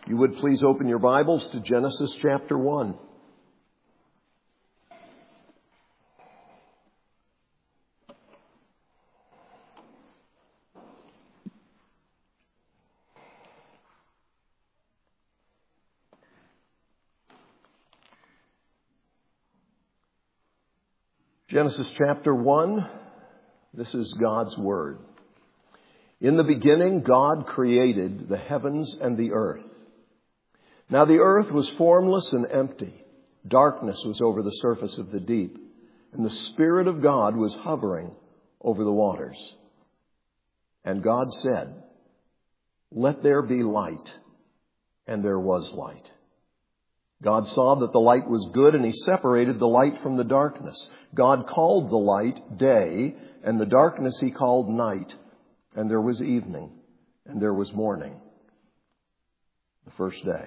You would please open your Bibles to Genesis chapter 1. Genesis chapter 1, this is God's Word. In the beginning, God created the heavens and the earth. Now the earth was formless and empty. Darkness was over the surface of the deep, and the Spirit of God was hovering over the waters. And God said, "Let there be light," and there was light. God saw that the light was good, and He separated the light from the darkness. God called the light day, and the darkness He called night. And there was evening, and there was morning, the first day.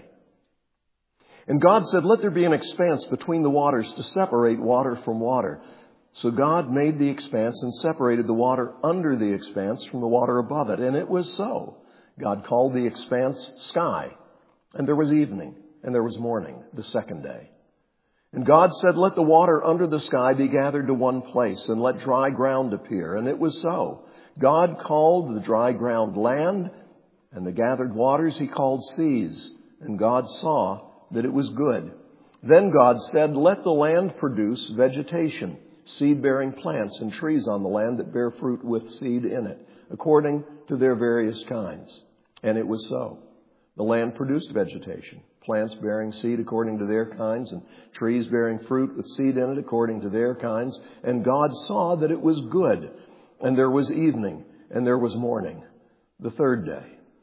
And God said, "Let there be an expanse between the waters to separate water from water." So God made the expanse and separated the water under the expanse from the water above it. And it was so. God called the expanse sky. And there was evening, and there was morning, the second day. And God said, "Let the water under the sky be gathered to one place, and let dry ground appear." And it was so. God called the dry ground land, and the gathered waters He called seas. And God saw that it was good. Then God said, "Let the land produce vegetation, seed-bearing plants and trees on the land that bear fruit with seed in it, according to their various kinds." And it was so. The land produced vegetation, plants bearing seed according to their kinds, and trees bearing fruit with seed in it according to their kinds. And God saw that it was good. And there was evening, and there was morning, the third day.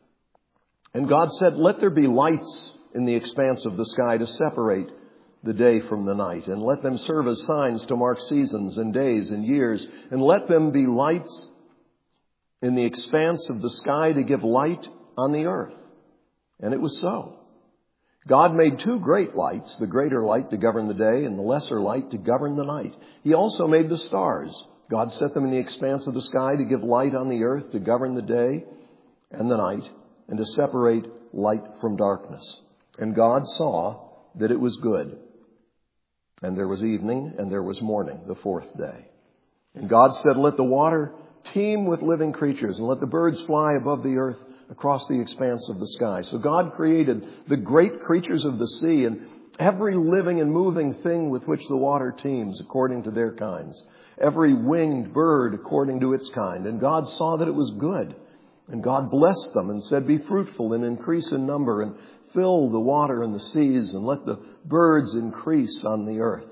And God said, "Let there be lights in the expanse of the sky to separate the day from the night, and let them serve as signs to mark seasons and days and years, and let them be lights in the expanse of the sky to give light on the earth." And it was so. God made two great lights, the greater light to govern the day and the lesser light to govern the night. He also made the stars. God set them in the expanse of the sky to give light on the earth, to govern the day and the night, and to separate light from darkness. And God saw that it was good. And there was evening, and there was morning, the fourth day. And God said, "Let the water teem with living creatures, and let the birds fly above the earth across the expanse of the sky." So God created the great creatures of the sea and every living and moving thing with which the water teems according to their kinds, every winged bird according to its kind. And God saw that it was good. And God blessed them and said, "Be fruitful and increase in number, and fill the water and the seas, and let the birds increase on the earth."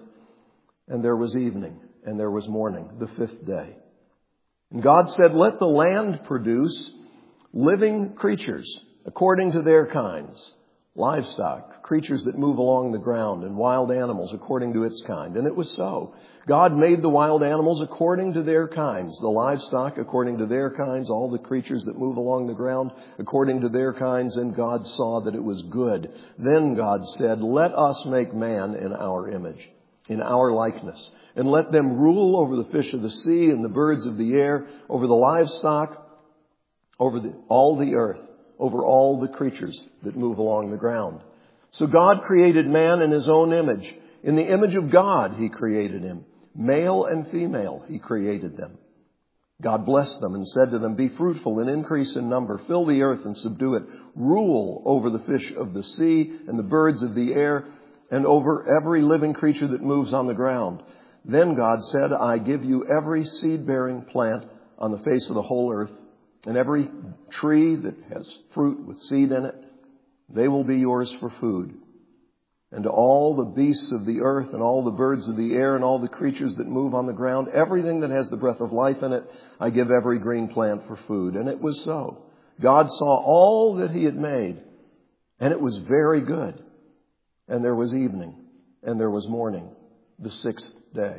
And there was evening, and there was morning, the fifth day. And God said, "Let the land produce living creatures according to their kinds, livestock, creatures that move along the ground, and wild animals according to its kind." And it was so. God made the wild animals according to their kinds, the livestock according to their kinds, all the creatures that move along the ground according to their kinds. And God saw that it was good. Then God said, "Let us make man in our image, in our likeness, and let them rule over the fish of the sea and the birds of the air, over the livestock, over all the earth, over all the creatures that move along the ground." So God created man in His own image. In the image of God He created him. Male and female He created them. God blessed them and said to them, "Be fruitful and increase in number. Fill the earth and subdue it. Rule over the fish of the sea and the birds of the air, and over every living creature that moves on the ground." Then God said, "I give you every seed-bearing plant on the face of the whole earth, and every tree that has fruit with seed in it. They will be yours for food. And to all the beasts of the earth, and all the birds of the air, and all the creatures that move on the ground, everything that has the breath of life in it, I give every green plant for food." And it was so. God saw all that He had made, and it was very good. And there was evening, and there was morning, the sixth day.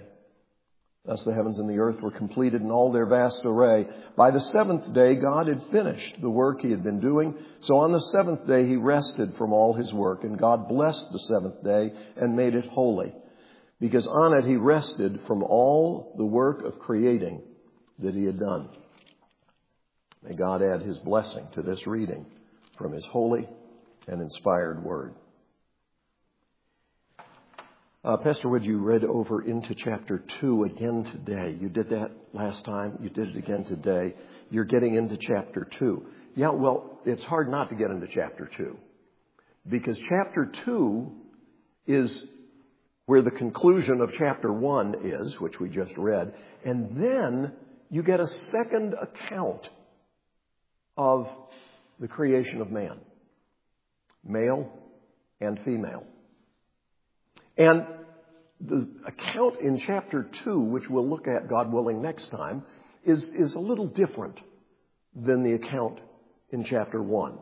Thus the heavens and the earth were completed in all their vast array. By the seventh day, God had finished the work He had been doing. So on the seventh day, He rested from all His work. And God blessed the seventh day and made it holy, because on it He rested from all the work of creating that He had done. May God add His blessing to this reading from His holy and inspired word. Pastor Wood, you read over into chapter 2 again today. You did that last time. You did it again today. You're getting into chapter 2. Yeah, well, it's hard not to get into chapter 2. Because chapter 2 is where the conclusion of chapter 1 is, which we just read. And then you get a second account of the creation of man. Male and female. And the account in chapter 2, which we'll look at, God willing, next time, is a little different than the account in chapter 1.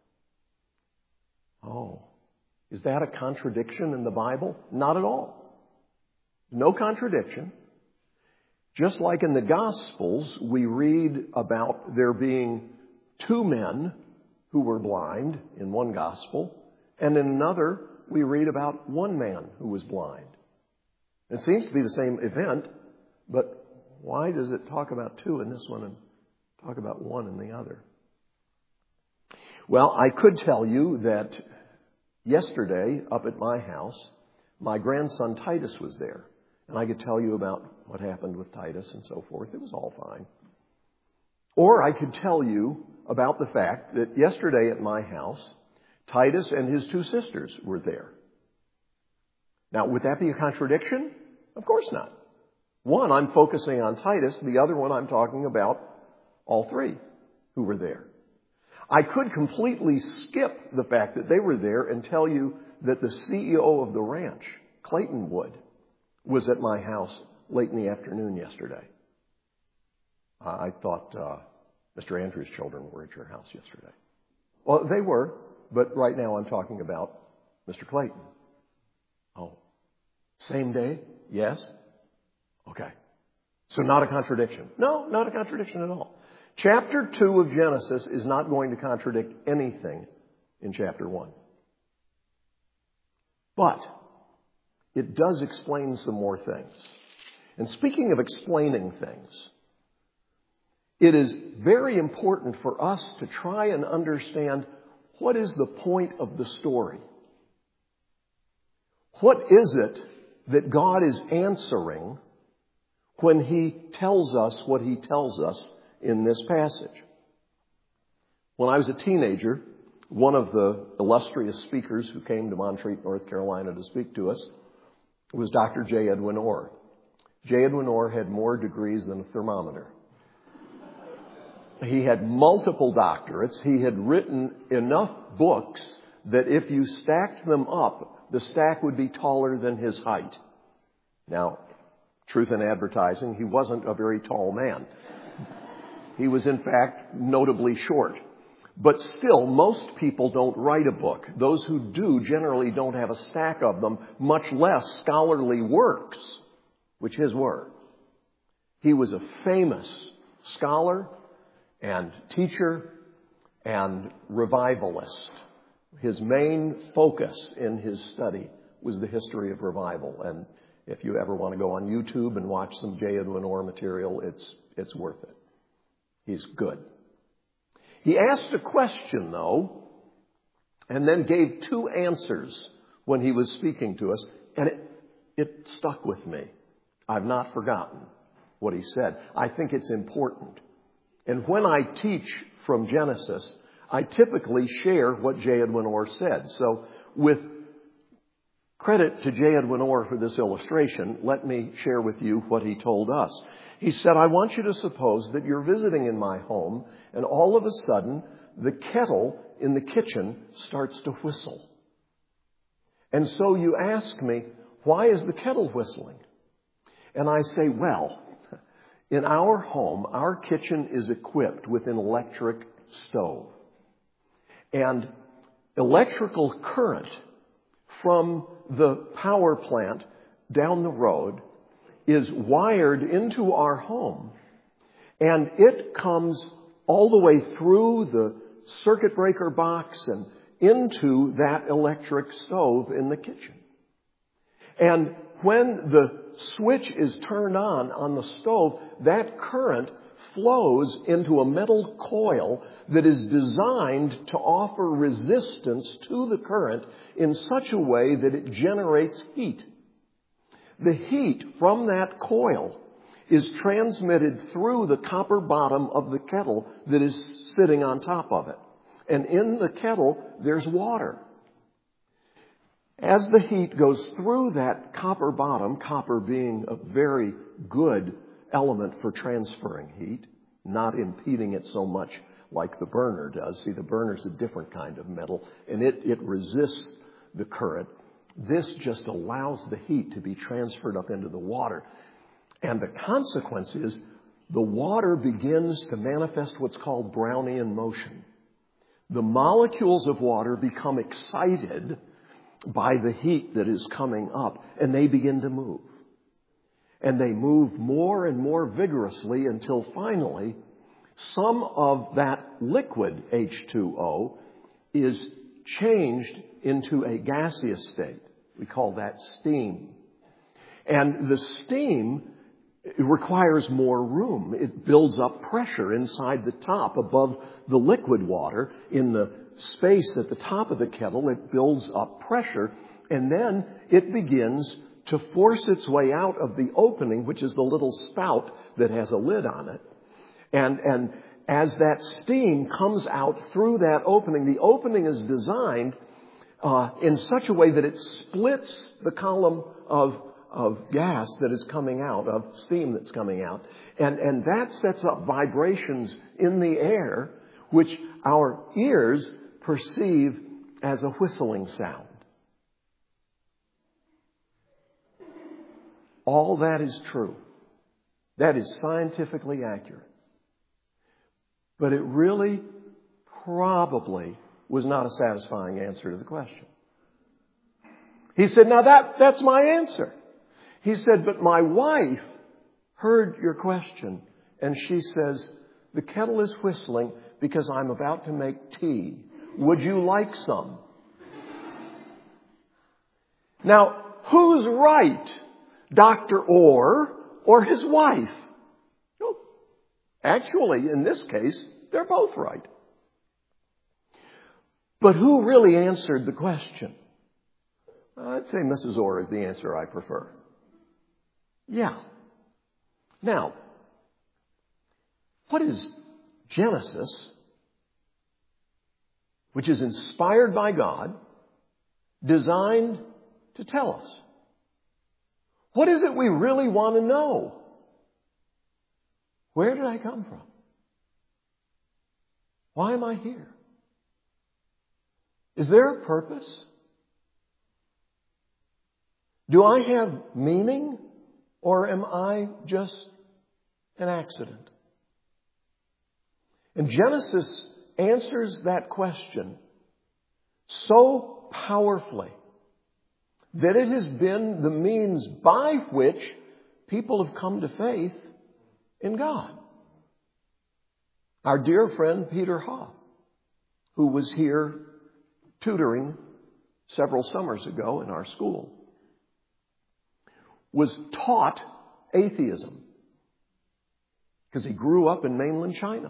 Oh, is that a contradiction in the Bible? Not at all. No contradiction. Just like in the Gospels, we read about there being 2 men who were blind in one Gospel, and in another, we read about 1 man who was blind. It seems to be the same event, but why does it talk about 2 in this one and talk about 1 in the other? Well, I could tell you that yesterday up at my house, my grandson Titus was there. And I could tell you about what happened with Titus and so forth. It was all fine. Or I could tell you about the fact that yesterday at my house, Titus and his 2 sisters were there. Now, would that be a contradiction? Of course not. One, I'm focusing on Titus. The other one, I'm talking about all 3 who were there. I could completely skip the fact that they were there and tell you that the CEO of the ranch, Clayton Wood, was at my house late in the afternoon yesterday. I thought Mr. Andrews' children were at your house yesterday. Well, they were, but right now I'm talking about Mr. Clayton. Oh, same day? Yes? Okay. So not a contradiction. No, not a contradiction at all. Chapter 2 of Genesis is not going to contradict anything in chapter 1. But it does explain some more things. And speaking of explaining things, it is very important for us to try and understand what is the point of the story. What is it that God is answering when He tells us what He tells us in this passage? When I was a teenager, one of the illustrious speakers who came to Montreat, North Carolina to speak to us was Dr. J. Edwin Orr. J. Edwin Orr had more degrees than a thermometer. He had multiple doctorates. He had written enough books that if you stacked them up, the stack would be taller than his height. Now, truth in advertising, he wasn't a very tall man. He was, in fact, notably short. But still, most people don't write a book. Those who do generally don't have a stack of them, much less scholarly works, which his were. He was a famous scholar and teacher and revivalist. His main focus in his study was the history of revival. And if you ever want to go on YouTube and watch some J. Edwin Orr material, it's worth it. He's good. He asked a question, though, and then gave 2 answers when he was speaking to us, and it stuck with me. I've not forgotten what he said. I think it's important. And when I teach from Genesis, I typically share what J. Edwin Orr said. So with credit to J. Edwin Orr for this illustration, let me share with you what he told us. He said, I want you to suppose that you're visiting in my home, and all of a sudden, the kettle in the kitchen starts to whistle. And so you ask me, why is the kettle whistling? And I say, well, in our home, our kitchen is equipped with an electric stove. And electrical current from the power plant down the road is wired into our home, and it comes all the way through the circuit breaker box and into that electric stove in the kitchen. And when the switch is turned on the stove, that current flows into a metal coil that is designed to offer resistance to the current in such a way that it generates heat. The heat from that coil is transmitted through the copper bottom of the kettle that is sitting on top of it. And in the kettle, there's water. As the heat goes through that copper bottom, copper being a very good element for transferring heat, not impeding it so much like the burner does. See, the burner's a different kind of metal, and it resists the current. This just allows the heat to be transferred up into the water. And the consequence is the water begins to manifest what's called Brownian motion. The molecules of water become excited by the heat that is coming up, and they begin to move. And they move more and more vigorously until finally some of that liquid H2O is changed into a gaseous state. We call that steam. And the steam requires more room. It builds up pressure inside the top above the liquid water. In the space at the top of the kettle, it builds up pressure, and then it begins to force its way out of the opening, which is the little spout that has a lid on it. And as that steam comes out through that opening, the opening is designed in such a way that it splits the column of gas that is coming out, of steam that's coming out. And that sets up vibrations in the air, which our ears perceive as a whistling sound. All that is true. That is scientifically accurate. But it really probably was not a satisfying answer to the question. He said, now that's my answer. He said, but my wife heard your question, and she says, the kettle is whistling because I'm about to make tea. Would you like some? Now, who's right? Dr. Orr or his wife? No. Actually, in this case, they're both right. But who really answered the question? I'd say Mrs. Orr is the answer I prefer. Yeah. Now, what is Genesis, which is inspired by God, designed to tell us? What is it we really want to know? Where did I come from? Why am I here? Is there a purpose? Do I have meaning, or am I just an accident? And Genesis answers that question so powerfully that it has been the means by which people have come to faith in God. Our dear friend Peter Ha, who was here tutoring several summers ago in our school, was taught atheism because he grew up in mainland China.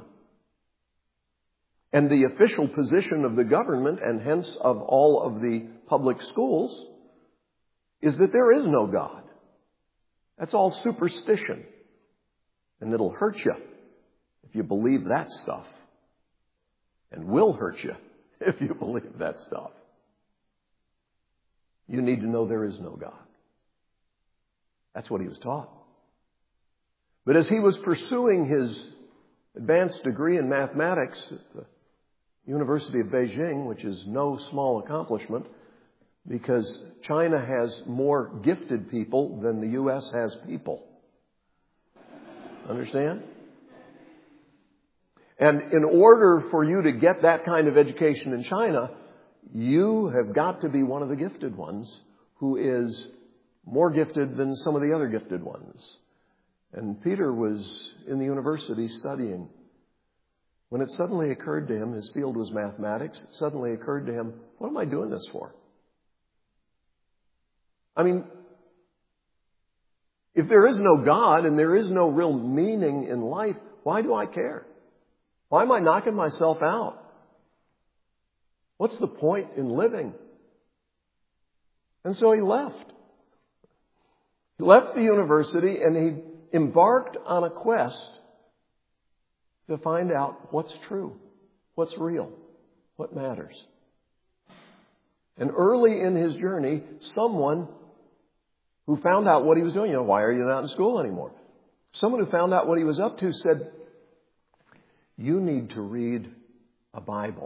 And the official position of the government, and hence of all of the public schools, is that there is no God. That's all superstition. And it'll hurt you if you believe that stuff. And will hurt you if you believe that stuff. You need to know there is no God. That's what he was taught. But as he was pursuing his advanced degree in mathematics at the University of Beijing, which is no small accomplishment, because China has more gifted people than the U.S. has people. Understand? And in order for you to get that kind of education in China, you have got to be one of the gifted ones who is more gifted than some of the other gifted ones. And Peter was in the university studying. When it suddenly occurred to him, his field was mathematics, it suddenly occurred to him, what am I doing this for? I mean, if there is no God and there is no real meaning in life, Why do I care? Why am I knocking myself out? What's the point in living? And so he left. He left the university and he embarked on a quest to find out what's true, what's real, what matters. And early in his journey, someone who found out what he was doing, why are you not in school anymore? Someone who found out what he was up to said, you need to read a Bible.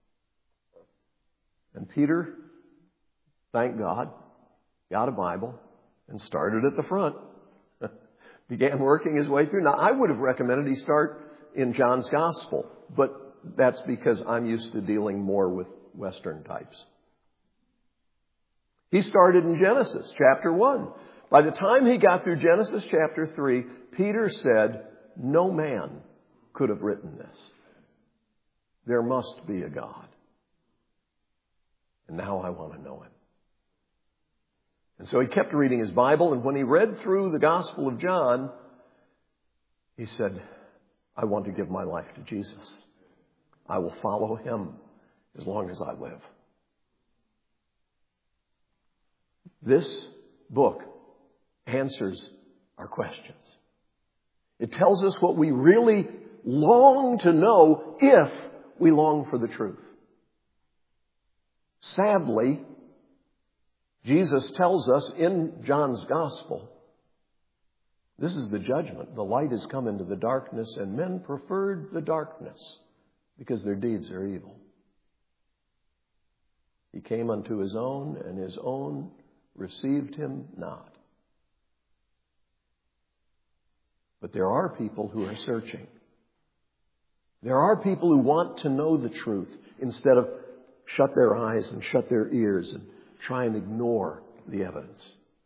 And Peter, thank God, got a Bible and started at the front. Began working his way through. Now, I would have recommended he start in John's Gospel, but that's because I'm used to dealing more with Western types. He started in Genesis chapter 1. By the time he got through Genesis chapter 3, Peter said, no man could have written this. There must be a God. And now I want to know him. And so he kept reading his Bible, and when he read through the Gospel of John, he said, I want to give my life to Jesus. I will follow him as long as I live. This book answers our questions. It tells us what we really long to know if we long for the truth. Sadly, Jesus tells us in John's Gospel, this is the judgment. The light has come into the darkness, and men preferred the darkness because their deeds are evil. He came unto his own, and his own received him not. But there are people who are searching. There are people who want to know the truth instead of shut their eyes and shut their ears and try and ignore the evidence.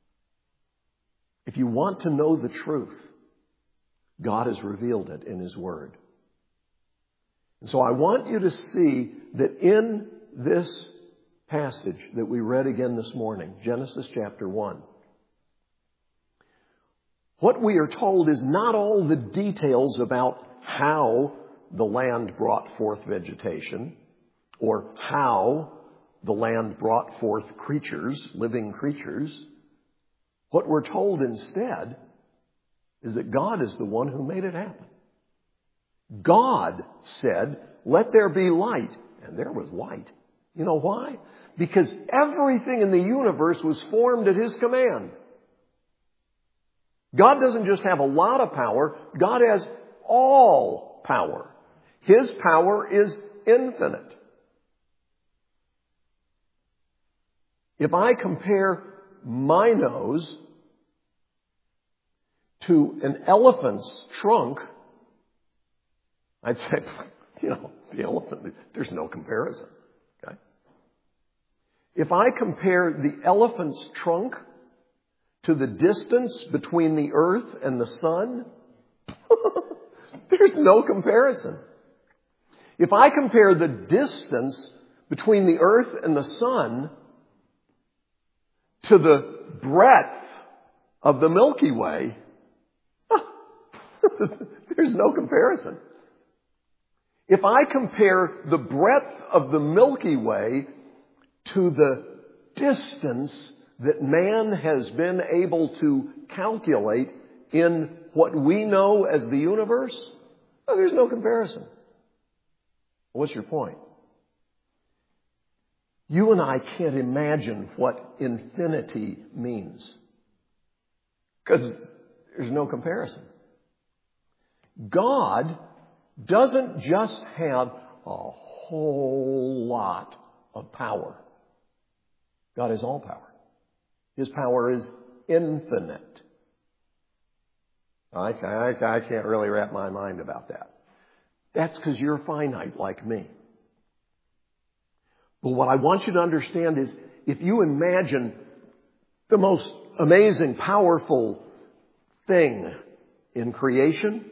If you want to know the truth, God has revealed it in his word. And so I want you to see that in this passage that we read again this morning, Genesis chapter 1, what we are told is not all the details about how the land brought forth vegetation or how the land brought forth creatures, living creatures. What we're told instead is that God is the one who made it happen. God said, let there be light. And there was light. You know why? Because everything in the universe was formed at his command. God doesn't just have a lot of power. God has all power. His power is infinite. If I compare my nose to an elephant's trunk, I'd say, the elephant, there's no comparison. Okay? If I compare the elephant's trunk to the distance between the earth and the sun, there's no comparison. If I compare the distance between the earth and the sun to the breadth of the Milky Way, there's no comparison. If I compare the breadth of the Milky Way to the distance that man has been able to calculate in what we know as the universe, there's no comparison. What's your point? You and I can't imagine what infinity means because there's no comparison. God doesn't just have a whole lot of power. God has all power. His power is infinite. I can't really wrap my mind about that. That's because you're finite like me. But what I want you to understand is if you imagine the most amazing, powerful thing in creation,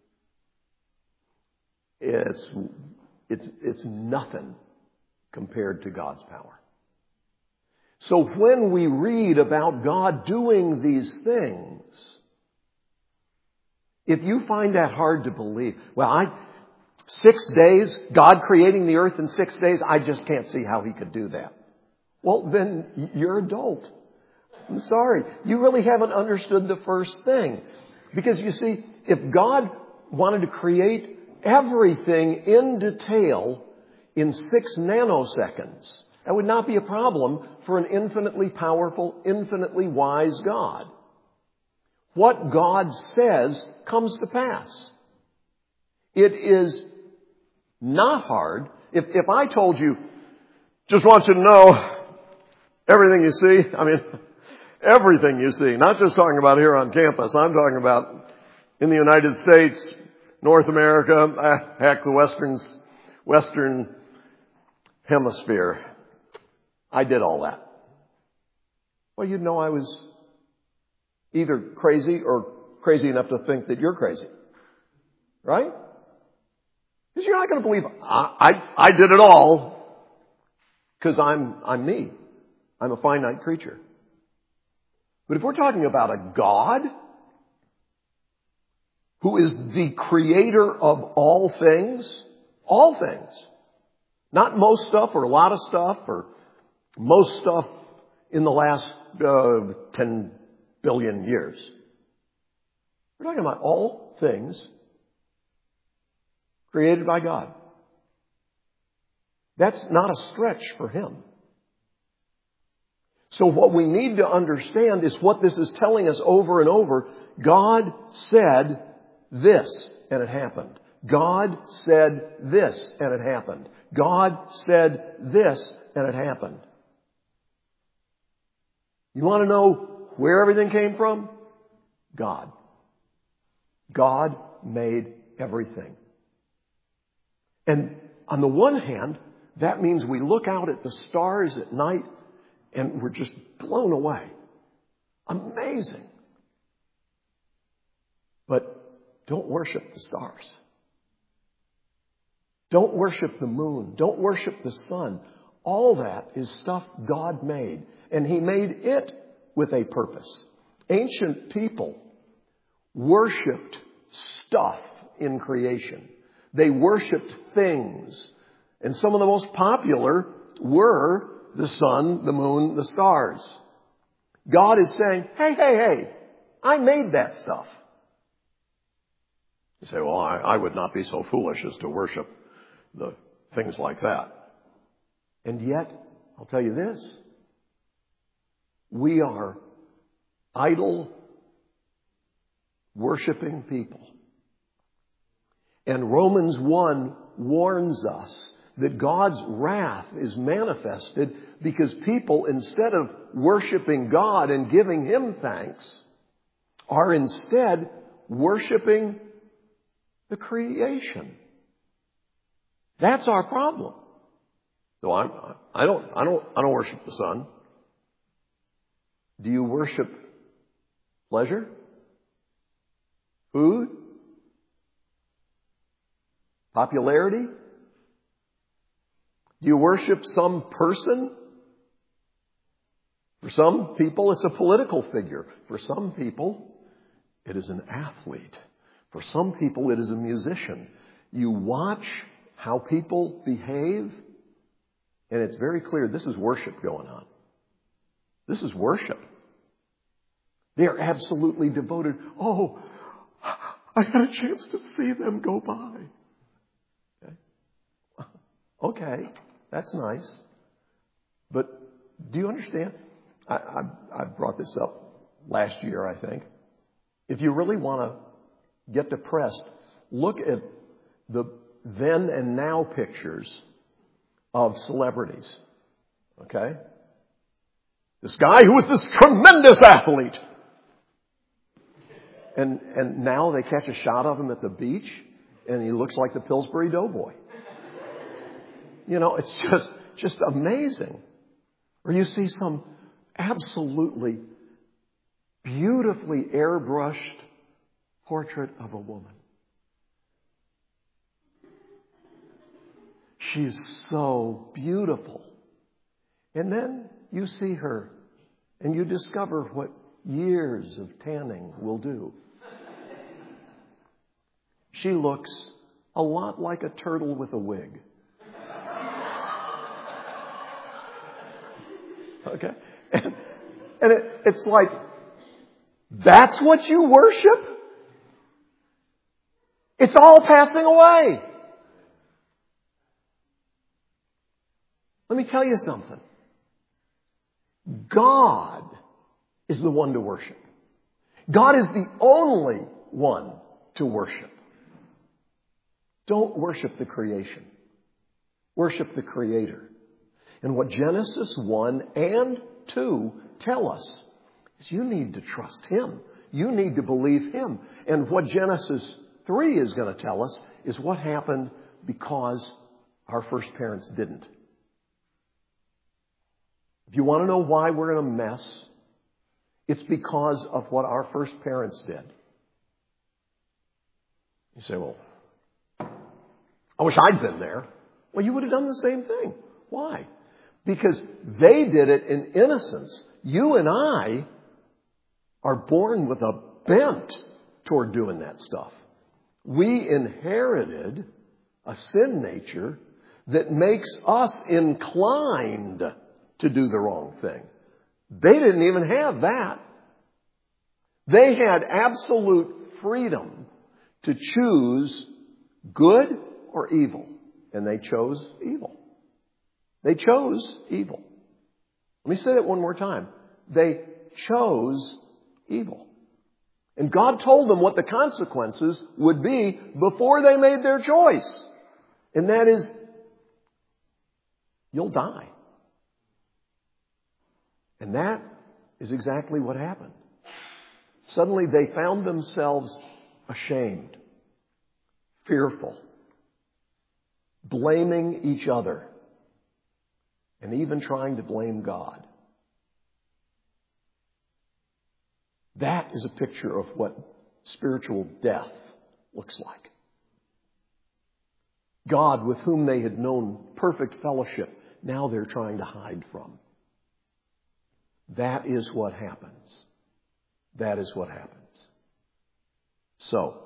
it's nothing compared to God's power. So when we read about God doing these things, If you find that hard to believe, 6 days, God creating the earth in 6 days, I just can't see how He could do that. Well, then you're adult. I'm sorry. You really haven't understood the first thing. Because you see, if God wanted to create everything in detail in 6 nanoseconds, that would not be a problem for an infinitely powerful, infinitely wise God. What God says comes to pass. It is not hard. If I told you, just want you to know, everything you see, everything you see, not just talking about here on campus, I'm talking about in the United States, North America, heck, the Western Hemisphere. I did all that. Well, you'd know I was either crazy or crazy enough to think that you're crazy. Right? Because you're not going to believe I did it all because I'm me. I'm a finite creature. But if we're talking about a God who is the creator of all things, not most stuff or a lot of stuff or most stuff in the last 10 billion years. We're talking about all things created by God. That's not a stretch for Him. So what we need to understand is what this is telling us over and over. God said this, and it happened. God said this, and it happened. God said this, and it happened. You want to know where everything came from? God. God made everything. And on the one hand, that means we look out at the stars at night and we're just blown away. Amazing. But don't worship the stars. Don't worship the moon. Don't worship the sun. All that is stuff God made. And He made it with a purpose. Ancient people worshipped stuff in creation. They worshipped things. And some of the most popular were the sun, the moon, the stars. God is saying, hey, I made that stuff. You say, well, I would not be so foolish as to worship the things like that. And yet, I'll tell you this. We are idol worshiping people. And Romans 1 warns us that God's wrath is manifested because people, instead of worshiping God and giving Him thanks, are instead worshiping the creation. That's our problem. So I don't worship the sun. Do you worship pleasure? Food? Popularity? Do you worship some person? For some people, it's a political figure. For some people, it is an athlete. For some people, it is a musician. You watch how people behave, and it's very clear this is worship going on. This is worship. They are absolutely devoted. Oh, I had a chance to see them go by. Okay, that's nice. But do you understand? I brought this up last year, I think. If you really want to get depressed, look at the then and now pictures of celebrities. Okay? This guy who was this tremendous athlete. And now they catch a shot of him at the beach and he looks like the Pillsbury Doughboy. You know, it's just amazing. Or you see some absolutely beautifully airbrushed portrait of a woman. She's so beautiful. And then you see her and you discover what years of tanning will do. she looks a lot like a turtle with a wig. Okay? And it's like, that's what you worship? It's all passing away. Let me tell you something. God is the one to worship. God is the only one to worship. Don't worship the creation. Worship the Creator. And what Genesis 1 and 2 tell us is you need to trust Him. You need to believe Him. And what Genesis 3 is going to tell us is what happened because our first parents didn't. If you want to know why we're in a mess, it's because of what our first parents did. You say, well, I wish I'd been there. Well, you would have done the same thing. Why? Because they did it in innocence. You and I are born with a bent toward doing that stuff. We inherited a sin nature that makes us inclined to do the wrong thing. They didn't even have that. They had absolute freedom to choose good or evil. And they chose evil. They chose evil. Let me say that one more time. They chose evil. And God told them what the consequences would be before they made their choice. And that is, you'll die. And that is exactly what happened. Suddenly they found themselves ashamed, fearful, blaming each other, and even trying to blame God. That is a picture of what spiritual death looks like. God, with whom they had known perfect fellowship, now they're trying to hide from. That is what happens. That is what happens. So,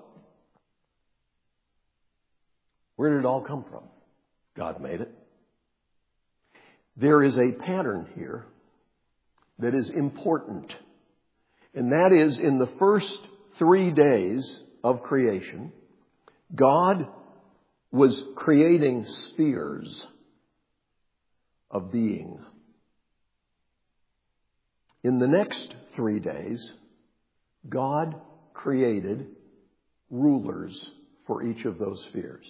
where did it all come from? God made it. There is a pattern here that is important. And that is, in the first 3 days of creation, God was creating spheres of being. In the next 3 days, God created rulers for each of those spheres.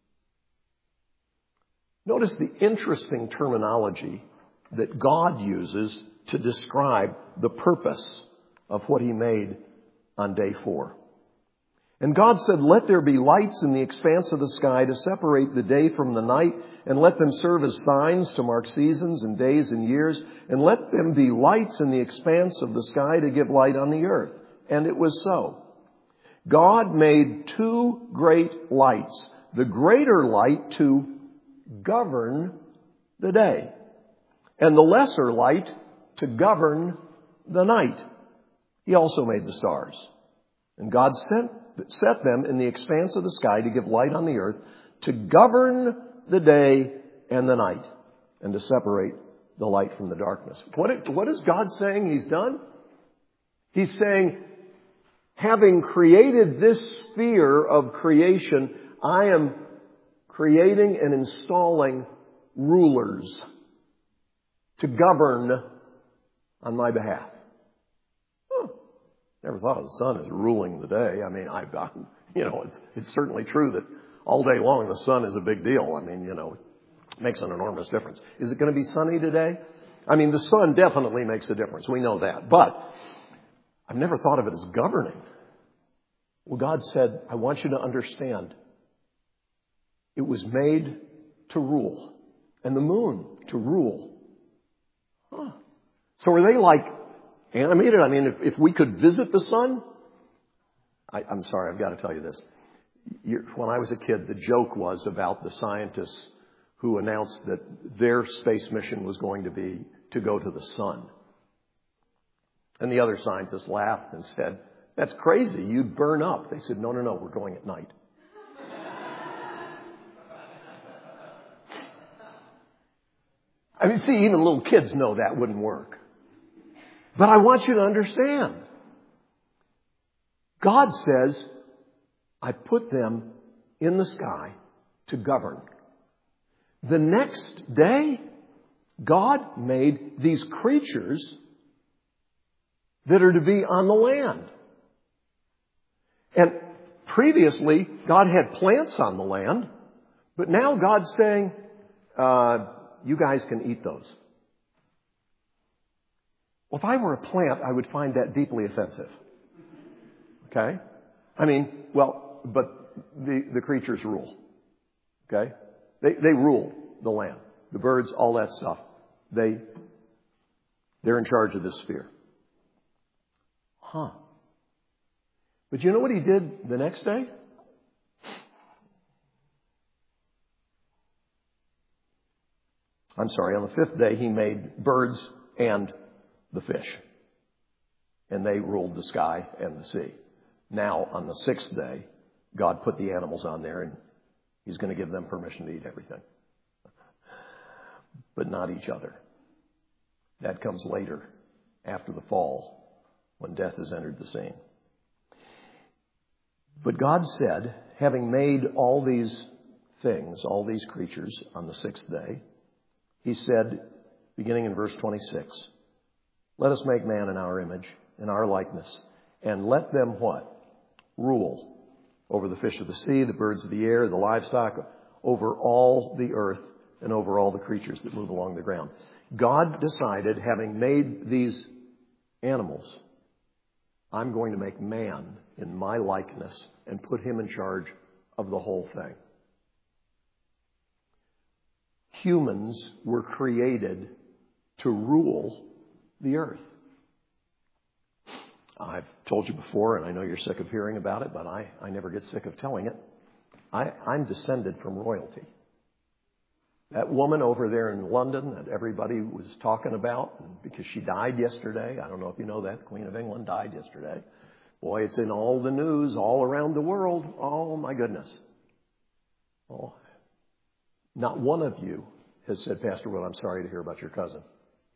Notice the interesting terminology that God uses to describe the purpose of what He made on day 4. And God said, "Let there be lights in the expanse of the sky to separate the day from the night, and let them serve as signs to mark seasons and days and years, and let them be lights in the expanse of the sky to give light on the earth." And it was so. God made 2 great lights. The greater light to govern the day, and the lesser light to govern the night. He also made the stars. And God set them in the expanse of the sky to give light on the earth, to govern the day and the night, and to separate the light from the darkness. What is God saying He's done? He's saying, having created this sphere of creation, I am creating and installing rulers to govern on my behalf. Never thought of the sun as ruling the day. I mean, it's certainly true that all day long the sun is a big deal. I mean, it makes an enormous difference. Is it going to be sunny today? I mean, the sun definitely makes a difference. We know that. But I've never thought of it as governing. Well, God said, I want you to understand. It was made to rule. And the moon to rule. So are they like animated? I mean, if we could visit the sun? I'm sorry, I've got to tell you this. When I was a kid, the joke was about the scientists who announced that their space mission was going to be to go to the sun. And the other scientists laughed and said, "That's crazy. You'd burn up." They said, No, we're going at night. I mean, see, even little kids know that wouldn't work. But I want you to understand. God says, I put them in the sky to govern. The next day, God made these creatures that are to be on the land. And previously, God had plants on the land, but now God's saying, you guys can eat those. Well, if I were a plant, I would find that deeply offensive. Okay? I mean, well, but the creatures rule. Okay? They rule the land. The birds, all that stuff. They're in charge of this sphere. Huh. But you know what he did the next day? I'm sorry, on the fifth day he made birds and the fish. And they ruled the sky and the sea. Now, on the sixth day, God put the animals on there and he's going to give them permission to eat everything. But not each other. That comes later, after the fall, when death has entered the scene. But God said, having made all these things, all these creatures on the sixth day, he said, beginning in verse 26, let us make man in our image, in our likeness, and let them what? Rule over the fish of the sea, the birds of the air, the livestock, over all the earth, and over all the creatures that move along the ground. God decided, having made these animals, I'm going to make man in my likeness and put him in charge of the whole thing. Humans were created to rule the earth. I've told you before, and I know you're sick of hearing about it, but I never get sick of telling it. I'm descended from royalty. That woman over there in London that everybody was talking about, because she died yesterday. I don't know if you know that. The Queen of England died yesterday. Boy, it's in all the news all around the world. Oh, my goodness. Oh, not one of you has said, Pastor Will, I'm sorry to hear about your cousin.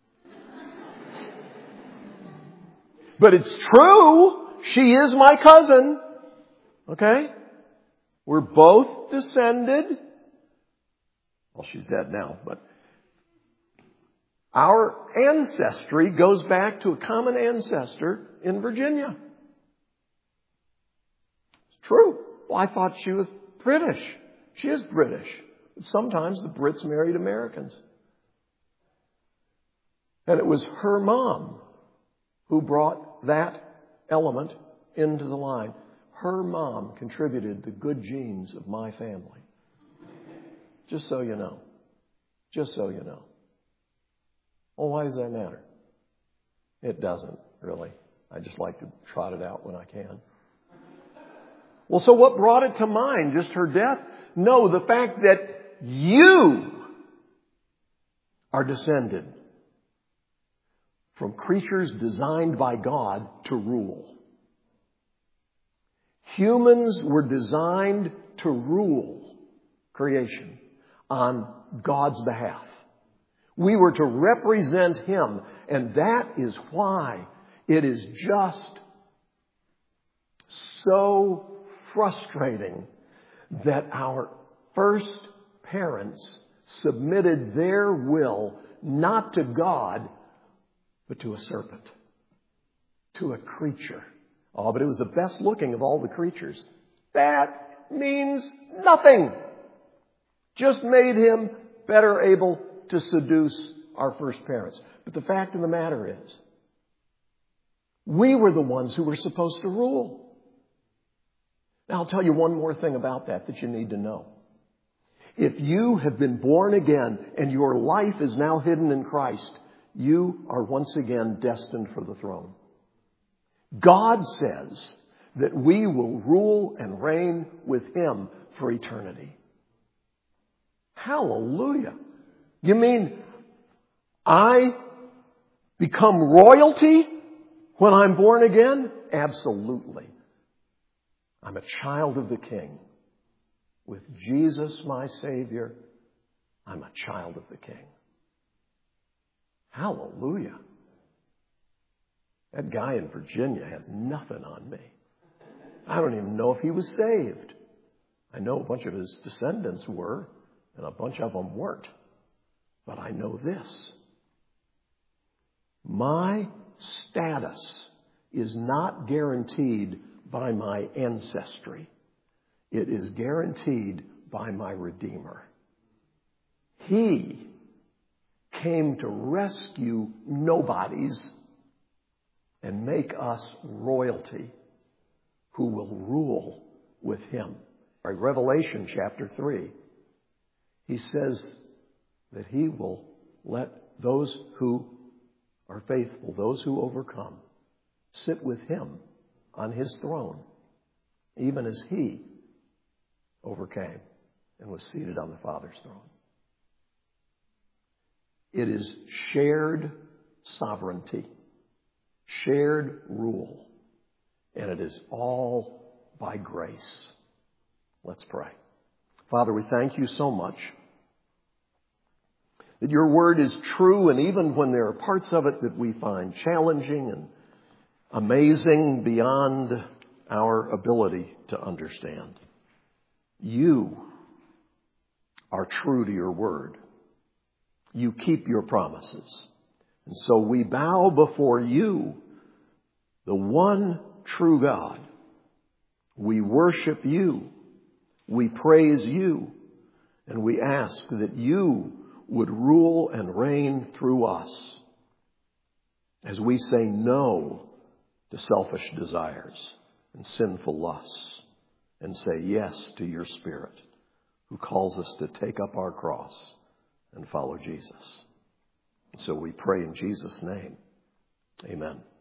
But it's true. She is my cousin. Okay? We're both descended. Well, she's dead now, but our ancestry goes back to a common ancestor in Virginia. It's true. Well, I thought she was British. She is British. But sometimes the Brits married Americans. And it was her mom who brought that element into the line. Her mom contributed the good genes of my family. Just so you know. Just so you know. Well, why does that matter? It doesn't, really. I just like to trot it out when I can. Well, so what brought it to mind? Just her death? No, the fact that you are descended from creatures designed by God to rule. Humans were designed to rule creation on God's behalf. We were to represent Him, and that is why it is just so frustrating that our first parents submitted their will not to God, but to a serpent, to a creature. Oh, but it was the best looking of all the creatures. That means nothing. Just made him better able to seduce our first parents. But the fact of the matter is, we were the ones who were supposed to rule. Now, I'll tell you one more thing about that you need to know. If you have been born again and your life is now hidden in Christ, you are once again destined for the throne. God says that we will rule and reign with Him for eternity. Hallelujah. You mean I become royalty when I'm born again? Absolutely. I'm a child of the King. With Jesus, my Savior, I'm a child of the King. Hallelujah. That guy in Virginia has nothing on me. I don't even know if he was saved. I know a bunch of his descendants were, and a bunch of them weren't. But I know this. My status is not guaranteed by my ancestry. It is guaranteed by my Redeemer. He came to rescue nobodies and make us royalty who will rule with him. Revelation chapter 3, he says that he will let those who are faithful, those who overcome, sit with him on his throne, even as he overcame and was seated on the Father's throne. It is shared sovereignty, shared rule, and it is all by grace. Let's pray. Father, we thank you so much that your word is true, and even when there are parts of it that we find challenging and amazing beyond our ability to understand, you are true to your word. You keep your promises. And so we bow before you, the one true God. We worship you. We praise you. And we ask that you would rule and reign through us as we say no to selfish desires and sinful lusts and say yes to your Spirit who calls us to take up our cross and follow Jesus. So we pray in Jesus' name. Amen.